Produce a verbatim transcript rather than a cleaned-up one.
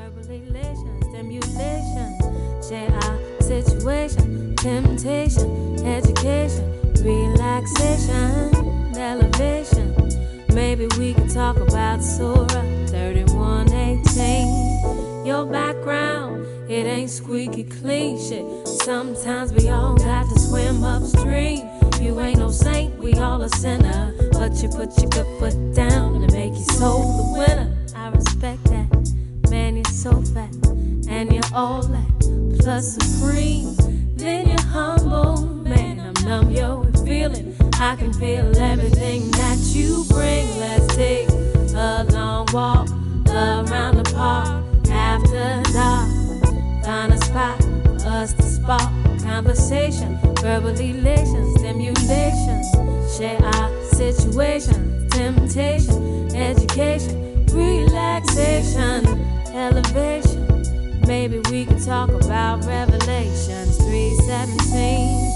verbal elation, stimulation, share our situation, temptation, education, relaxation, elevation. Maybe we could talk about Surah thirty-one eighteen. Your background, it ain't squeaky clean shit. Sometimes we all got to swim upstream. You ain't no saint, we all a sinner. But you put your good foot down and make your soul the winner. I respect that. Man, you're so fat, and you're all that, plus supreme. Then you're humble, man, I'm numb, yo, and feeling. I can feel everything that you bring. Let's take a long walk around the park after dark. Find a spot for us to spark conversation, verbal elation, stimulation, share our situation, temptation, education, relaxation, elevation. Maybe we could talk about Revelations three seventeen.